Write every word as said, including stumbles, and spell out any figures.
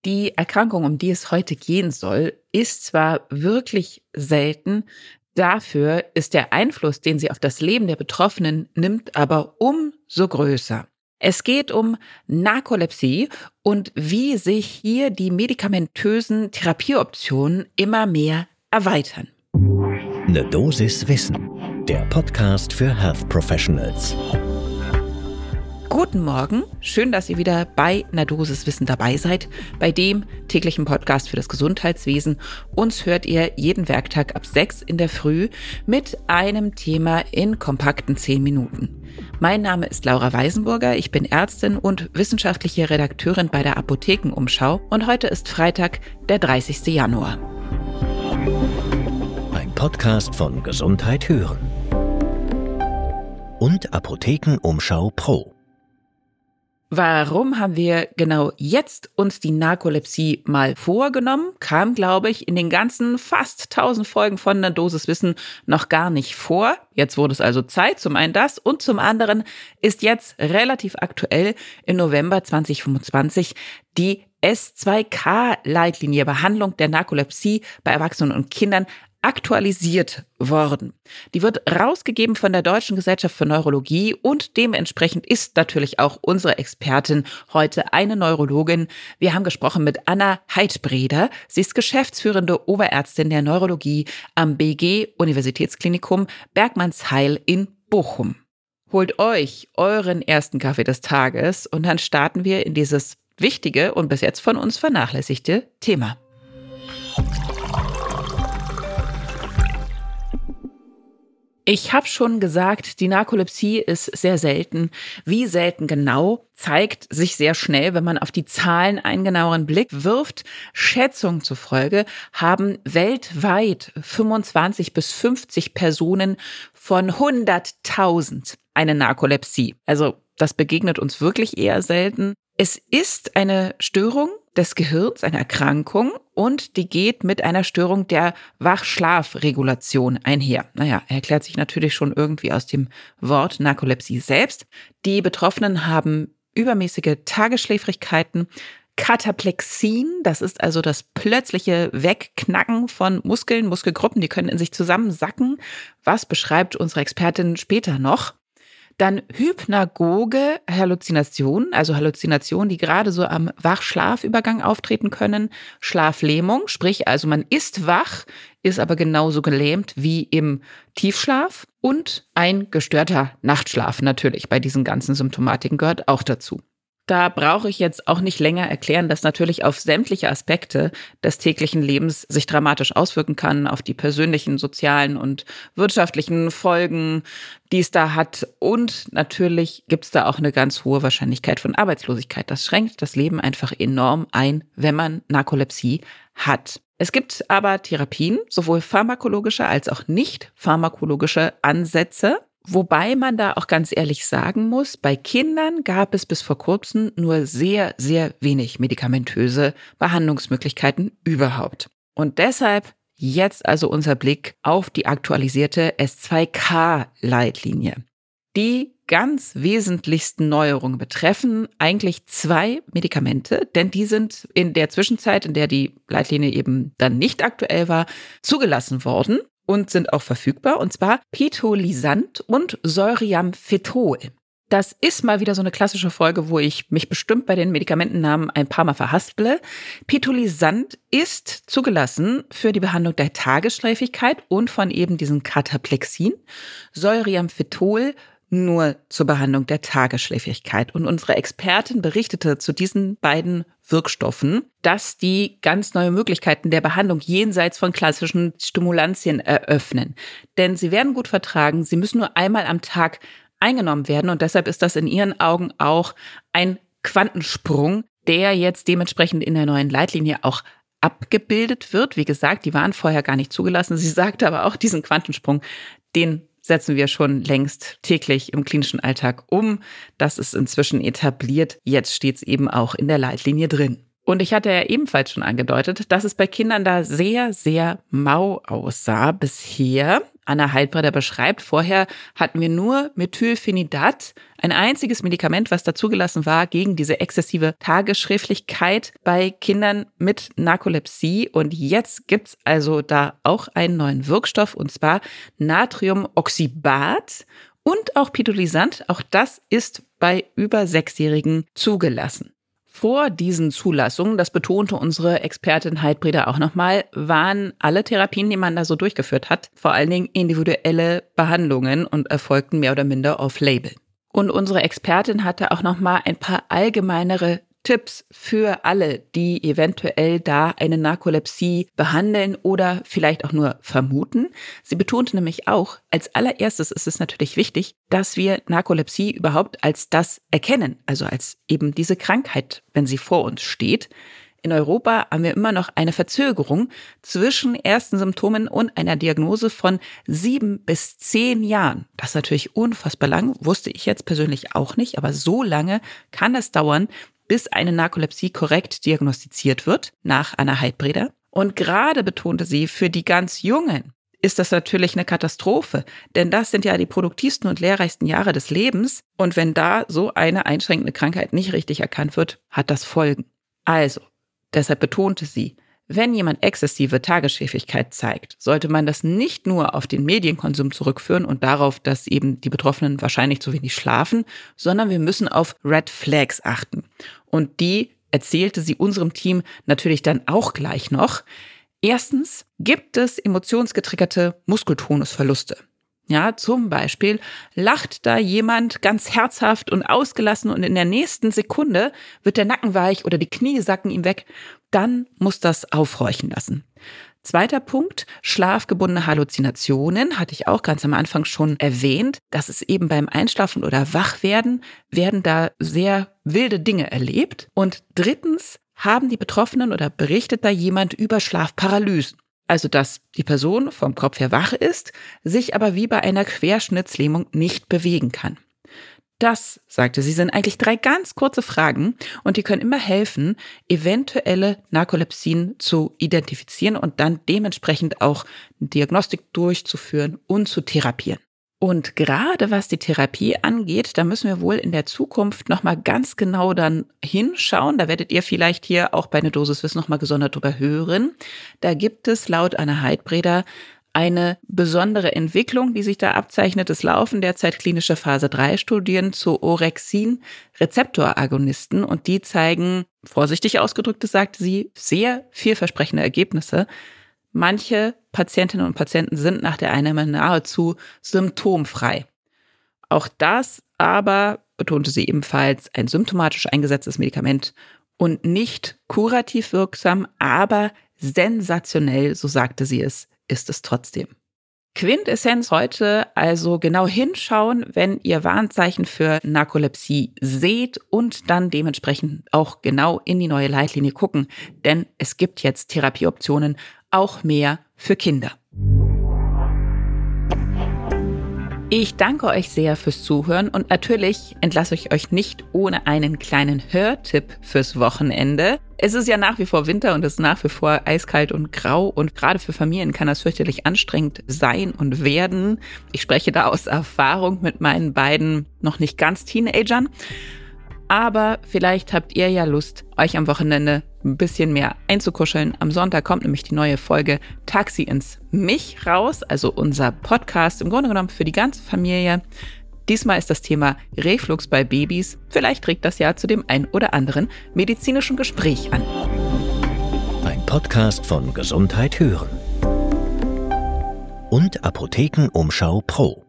Die Erkrankung, um die es heute gehen soll, ist zwar wirklich selten, dafür ist der Einfluss, den sie auf das Leben der Betroffenen nimmt, aber umso größer. Es geht um Narkolepsie und wie sich hier die medikamentösen Therapieoptionen immer mehr erweitern. Eine Dosis Wissen, der Podcast für Health Professionals. Guten Morgen, schön, dass ihr wieder bei einer Dosis Wissen dabei seid, bei dem täglichen Podcast für das Gesundheitswesen. Uns hört ihr jeden Werktag ab sechs in der Früh mit einem Thema in kompakten zehn Minuten. Mein Name ist Laura Weisenburger, ich bin Ärztin und wissenschaftliche Redakteurin bei der Apothekenumschau und heute ist Freitag, der dreißigsten Januar. Ein Podcast von Gesundheit hören und Apothekenumschau Pro. Warum haben wir genau jetzt uns die Narkolepsie mal vorgenommen? Kam, glaube ich, in den ganzen fast tausend Folgen von einer Dosis Wissen noch gar nicht vor. Jetzt wurde es also Zeit, zum einen das und zum anderen ist jetzt relativ aktuell im November zwanzig fünfundzwanzig die S zwei K-Leitlinie Behandlung der Narkolepsie bei Erwachsenen und Kindern aktualisiert worden. Die wird rausgegeben von der Deutschen Gesellschaft für Neurologie und dementsprechend ist natürlich auch unsere Expertin heute eine Neurologin. Wir haben gesprochen mit Anna Heidbreder. Sie ist geschäftsführende Oberärztin der Neurologie am B G Universitätsklinikum Bergmannsheil in Bochum. Holt euch euren ersten Kaffee des Tages und dann starten wir in dieses wichtige und bis jetzt von uns vernachlässigte Thema. Ich habe schon gesagt, die Narkolepsie ist sehr selten. Wie selten genau, zeigt sich sehr schnell, wenn man auf die Zahlen einen genaueren Blick wirft. Schätzungen zufolge haben weltweit fünfundzwanzig bis fünfzig Personen von hunderttausend eine Narkolepsie. Also das begegnet uns wirklich eher selten. Es ist eine Störung des Gehirns, eine Erkrankung und die geht mit einer Störung der Wach-Schlaf-Regulation einher. Naja, erklärt sich natürlich schon irgendwie aus dem Wort Narkolepsie selbst. Die Betroffenen haben übermäßige Tagesschläfrigkeiten, Kataplexien, das ist also das plötzliche Wegknacken von Muskeln, Muskelgruppen, die können in sich zusammensacken. Was beschreibt unsere Expertin später noch? Dann hypnagoge Halluzinationen, also Halluzinationen, die gerade so am Wach-Schlaf-Übergang auftreten können. Schlaflähmung, sprich also man ist wach, ist aber genauso gelähmt wie im Tiefschlaf. Und ein gestörter Nachtschlaf natürlich, bei diesen ganzen Symptomatiken gehört auch dazu. Da brauche ich jetzt auch nicht länger erklären, dass natürlich auf sämtliche Aspekte des täglichen Lebens sich dramatisch auswirken kann, auf die persönlichen, sozialen und wirtschaftlichen Folgen, die es da hat. Und natürlich gibt es da auch eine ganz hohe Wahrscheinlichkeit von Arbeitslosigkeit. Das schränkt das Leben einfach enorm ein, wenn man Narkolepsie hat. Es gibt aber Therapien, sowohl pharmakologische als auch nicht pharmakologische Ansätze. Wobei man da auch ganz ehrlich sagen muss, bei Kindern gab es bis vor kurzem nur sehr, sehr wenig medikamentöse Behandlungsmöglichkeiten überhaupt. Und deshalb jetzt also unser Blick auf die aktualisierte S zwei K-Leitlinie. Die ganz wesentlichsten Neuerungen betreffen eigentlich zwei Medikamente, denn die sind in der Zwischenzeit, in der die Leitlinie eben dann nicht aktuell war, zugelassen worden. Und sind auch verfügbar, und zwar Pitolisant und Solriamfetol. Das ist mal wieder so eine klassische Folge, wo ich mich bestimmt bei den Medikamentennamen ein paar Mal verhasple. Pitolisant ist zugelassen für die Behandlung der Tagesschläfrigkeit und von eben diesen Kataplexien. Solriamfetol nur zur Behandlung der Tagesschläfrigkeit. Und unsere Expertin berichtete zu diesen beiden Wirkstoffen, dass die ganz neue Möglichkeiten der Behandlung jenseits von klassischen Stimulantien eröffnen. Denn sie werden gut vertragen, sie müssen nur einmal am Tag eingenommen werden und deshalb ist das in ihren Augen auch ein Quantensprung, der jetzt dementsprechend in der neuen Leitlinie auch abgebildet wird. Wie gesagt, die waren vorher gar nicht zugelassen. Sie sagte aber auch, diesen Quantensprung, den setzen wir schon längst täglich im klinischen Alltag um. Das ist inzwischen etabliert. Jetzt steht es eben auch in der Leitlinie drin. Und ich hatte ja ebenfalls schon angedeutet, dass es bei Kindern da sehr, sehr mau aussah bisher. Anna Heidbreder beschreibt, vorher hatten wir nur Methylphenidat, ein einziges Medikament, was dazugelassen war gegen diese exzessive Tagesschläfrigkeit bei Kindern mit Narkolepsie. Und jetzt gibt's also da auch einen neuen Wirkstoff, und zwar Natriumoxybat und auch Pitolisant. Auch das ist bei über Sechsjährigen zugelassen. Vor diesen Zulassungen, das betonte unsere Expertin Heidbreder auch nochmal, waren alle Therapien, die man da so durchgeführt hat, vor allen Dingen individuelle Behandlungen und erfolgten mehr oder minder off-label. Und unsere Expertin hatte auch nochmal ein paar allgemeinere Tipps für alle, die eventuell da eine Narkolepsie behandeln oder vielleicht auch nur vermuten. Sie betonte nämlich auch, als allererstes ist es natürlich wichtig, dass wir Narkolepsie überhaupt als das erkennen, also als eben diese Krankheit, wenn sie vor uns steht. In Europa haben wir immer noch eine Verzögerung zwischen ersten Symptomen und einer Diagnose von sieben bis zehn Jahren. Das ist natürlich unfassbar lang, wusste ich jetzt persönlich auch nicht, aber so lange kann es dauern, bis eine Narkolepsie korrekt diagnostiziert wird, nach Anna Heidbreder. Und gerade betonte sie, für die ganz Jungen ist das natürlich eine Katastrophe, denn das sind ja die produktivsten und lehrreichsten Jahre des Lebens. Und wenn da so eine einschränkende Krankheit nicht richtig erkannt wird, hat das Folgen. Also, deshalb betonte sie, wenn jemand exzessive Tagesschläfrigkeit zeigt, sollte man das nicht nur auf den Medienkonsum zurückführen und darauf, dass eben die Betroffenen wahrscheinlich zu wenig schlafen, sondern wir müssen auf Red Flags achten. Und die erzählte sie unserem Team natürlich dann auch gleich noch. Erstens gibt es emotionsgetriggerte Muskeltonusverluste. Ja, zum Beispiel lacht da jemand ganz herzhaft und ausgelassen und in der nächsten Sekunde wird der Nacken weich oder die Knie sacken ihm weg. Dann muss das aufhorchen lassen. Zweiter Punkt, schlafgebundene Halluzinationen, hatte ich auch ganz am Anfang schon erwähnt. Das ist eben beim Einschlafen oder Wachwerden, werden da sehr wilde Dinge erlebt. Und drittens haben die Betroffenen oder berichtet da jemand über Schlafparalysen. Also, dass die Person vom Kopf her wach ist, sich aber wie bei einer Querschnittslähmung nicht bewegen kann. Das, sagte sie, sind eigentlich drei ganz kurze Fragen und die können immer helfen, eventuelle Narkolepsien zu identifizieren und dann dementsprechend auch eine Diagnostik durchzuführen und zu therapieren. Und gerade was die Therapie angeht, da müssen wir wohl in der Zukunft nochmal ganz genau dann hinschauen. Da werdet ihr vielleicht hier auch bei einer Dosis Wissen nochmal gesondert drüber hören. Da gibt es laut Anna Heidbreder eine besondere Entwicklung, die sich da abzeichnet. Es laufen derzeit klinische Phase drei Studien zu Orexin-Rezeptoragonisten und die zeigen, vorsichtig ausgedrückt, sagte sie, sehr vielversprechende Ergebnisse. Manche Patientinnen und Patienten sind nach der Einnahme nahezu symptomfrei. Auch das aber, betonte sie ebenfalls, ein symptomatisch eingesetztes Medikament und nicht kurativ wirksam, aber sensationell, so sagte sie es, ist es trotzdem. Quintessenz heute also genau hinschauen, wenn ihr Warnzeichen für Narkolepsie seht und dann dementsprechend auch genau in die neue Leitlinie gucken, denn es gibt jetzt Therapieoptionen, auch mehr für Kinder. Ich danke euch sehr fürs Zuhören und natürlich entlasse ich euch nicht ohne einen kleinen Hörtipp fürs Wochenende. Es ist ja nach wie vor Winter und es ist nach wie vor eiskalt und grau und gerade für Familien kann das fürchterlich anstrengend sein und werden. Ich spreche da aus Erfahrung mit meinen beiden noch nicht ganz Teenagern. Aber vielleicht habt ihr ja Lust, euch am Wochenende ein bisschen mehr einzukuscheln. Am Sonntag kommt nämlich die neue Folge Taxi ins Mich raus, also unser Podcast im Grunde genommen für die ganze Familie. Diesmal ist das Thema Reflux bei Babys. Vielleicht regt das ja zu dem ein oder anderen medizinischen Gespräch an. Ein Podcast von Gesundheit hören und Apothekenumschau Pro.